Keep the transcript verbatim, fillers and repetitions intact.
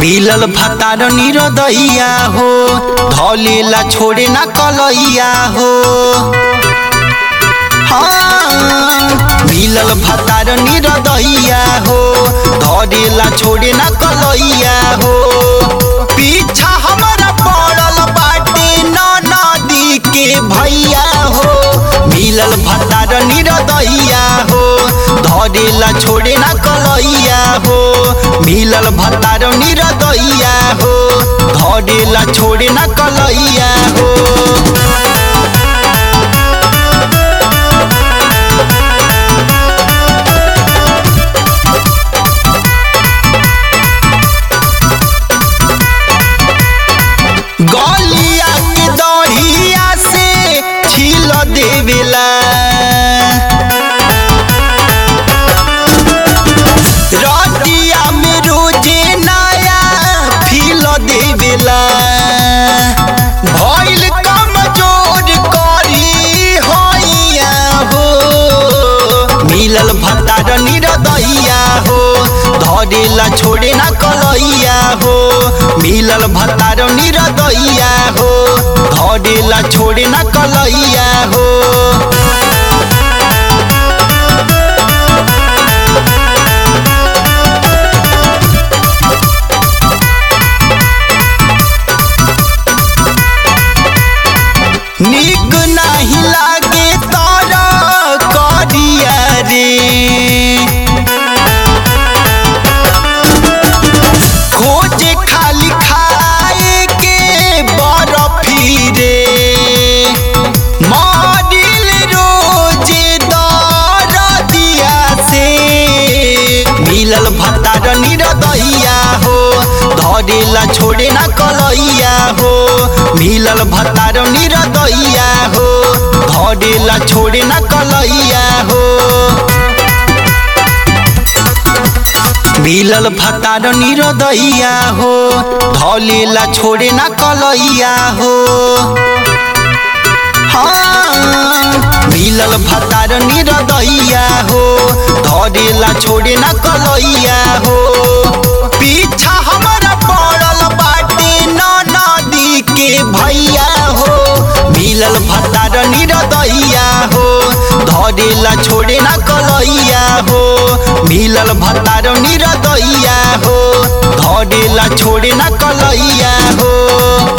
मिलल भतार निरदैया हो धलेला छोड़े ना कलैया हो। हाँ मिलल भतार निरदैया हो धलेला छोड़े ना कलैया हो। पीछा हमारा पड़ल बाटे नदी के भैया हो। मिलल भतार निरदैया हो धरेला छोड़े ना कलैया हो। मिलल भतार निरदैया हो धरेला छोड़े ना कलैया हो। गलिया के दहिया से छील देवेला रतिया में रोजे नया फील देवेला। भइल कमजोर करी होइया हो। मिलल भतार निरदैया हो धरेला छोड़े ना कलैया हो। मिलल भतार निरदैया हो धरेला छोड़े ना कलैया हो। नीक नहीं लागे तारा करिया रे खोजे खाली खाए के बर्फी रे। मरिल रोजे दरदिया से। मिलल भतार निरदैया हो धरेला छोड़े ना कलैया हो। मिलल भतार निरदैया हो धरेला छोड़े ना कलैया हो। मिलल भतार निरदैया हो धरेला छोड़े ना कलैया हो। हाँ मिलल भतार निरदैया हो धरेला छोड़े ना कलैया हो। पीछा हमारा पड़ल बाटे नदी के भैया हो। मिलल भतार निरदैया हो धरेला छोड़े ना कलैया हो। मिलल भतार निरदैया हो धरेला छोड़े ना कलैया हो।